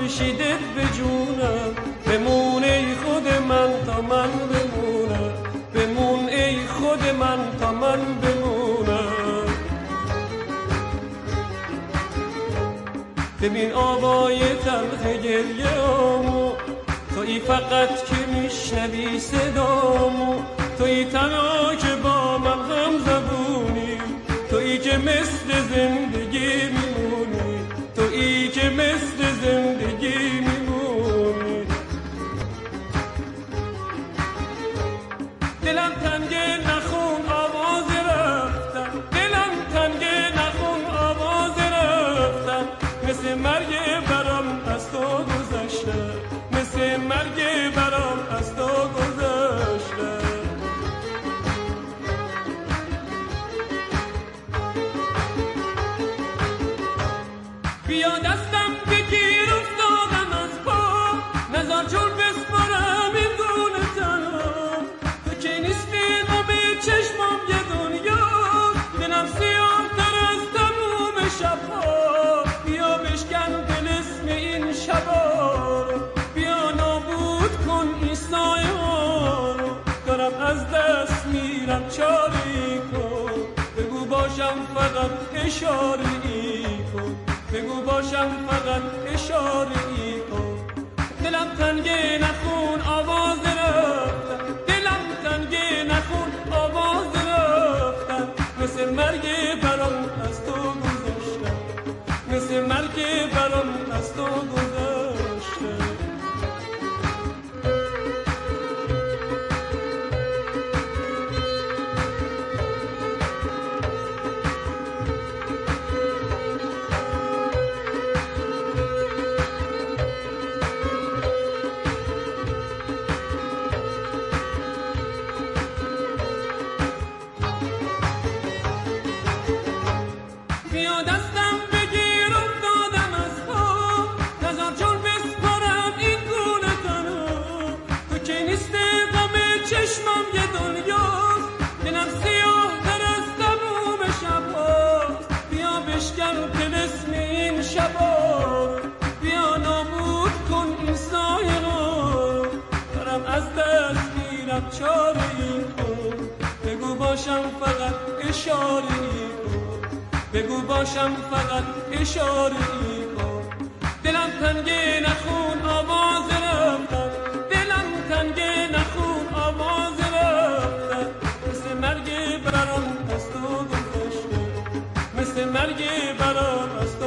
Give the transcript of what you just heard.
خورشیدت به جونم، بمون ای خود من تا من بمونم، بمون ای خود من تا من بمونم. ببین آوای تلخ گریه آمو، تویی فقط که میشنوی صدامو، تویی تنها که با من هم زبونی، تویی که مثل زندگی میمونی، تویی که مثل زندگی میمونی. دلم تنگه نخون آواز رفتن، دلم تنگه نخون آواز رفتن، مثل مرگ برام از تو گذشته، مثل مرگ برام از تو گذشته. بیا دستم بگیر افتادم از پا، نزار جور بسپارم این گونه تنها، تو که نیستی غم چشمام یه دنیا، دلم سیاه تر از تموم شبها. بیا بشکن دل اسم این شبا رو، بیا نابود کن این سایه ها رو، دارم از دست میرم چاری کن، بگو باشم فقط اشاره ای کن، بگو باشم فقط اشاره ای کن. دلم تنگه نخون آواز رفتن، دلم تنگه نخون آواز رفتن، مثل مرگ برام از تو گذشتن، مثل مرگ برام از تو گذشتن. بیا دستم بگیر افتادم از پا، نزار جور بسپارم این گونه تنها، تو که نیستی غم چشمم یه دنیاست، دلم سیاه تر از تموم شبهاست. بیا بشکن طلسم این شبا رو، بیا نابود کن این سایه رو، دارم از دست میرم چاره ای کن، بگو باشم فقط اشاره ای کن، بگو باشم فقط اشاره ای کن. دلم تنگه نخون آواز رفتن، دلم تنگه نخون آواز رفتن، مثل مرگ برام از تو گذشته، مثل مرگ برام از تو